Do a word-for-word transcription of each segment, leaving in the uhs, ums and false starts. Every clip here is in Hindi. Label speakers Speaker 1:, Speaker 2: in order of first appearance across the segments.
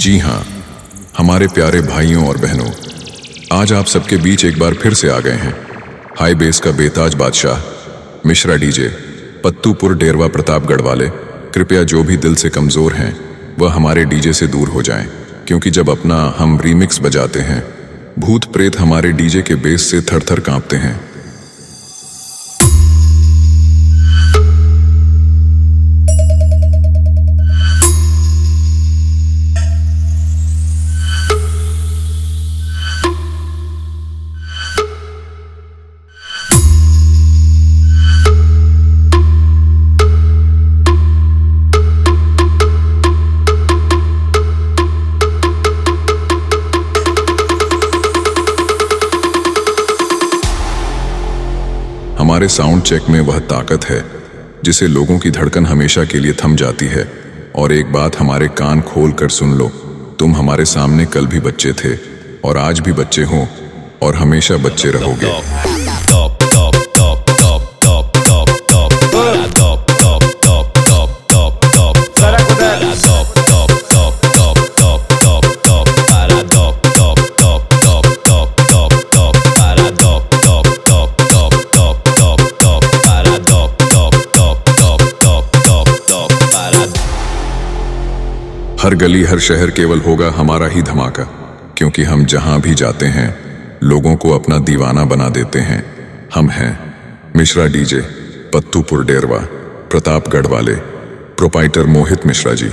Speaker 1: जी हाँ, हमारे प्यारे भाइयों और बहनों, आज आप सबके बीच एक बार फिर से आ गए हैं। हाई बेस का बेताज बादशाह मिश्रा डीजे, पत्तूपुर डेरवा प्रतापगढ़ वाले, कृपया जो भी दिल से कमज़ोर हैं वह हमारे डीजे से दूर हो जाएं, क्योंकि जब अपना हम रीमिक्स बजाते हैं भूत प्रेत हमारे डीजे के बेस से थर थर कांपते हैं। हमारे साउंड चेक में वह ताकत है जिसे लोगों की धड़कन हमेशा के लिए थम जाती है। और एक बात हमारे कान खोल कर सुन लो, तुम हमारे सामने कल भी बच्चे थे और आज भी बच्चे हो और हमेशा बच्चे रहोगे। हर गली हर शहर केवल होगा हमारा ही धमाका, क्योंकि हम जहां भी जाते हैं लोगों को अपना दीवाना बना देते हैं। हम हैं मिश्रा डीजे, पत्तूपुर डेरवा प्रतापगढ़ वाले, प्रोपाइटर मोहित मिश्रा जी।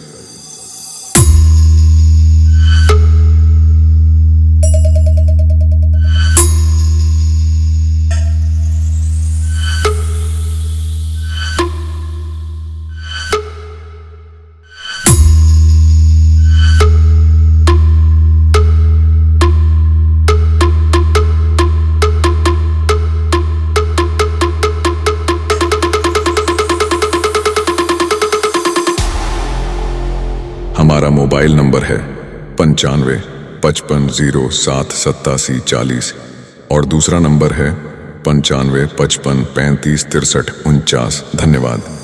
Speaker 1: हमारा मोबाइल नंबर है पंचानवे पचपन जीरो सात सत्तासी चालीस और दूसरा नंबर है पंचानवे पचपन पैंतीस तिरसठ उनचास। धन्यवाद।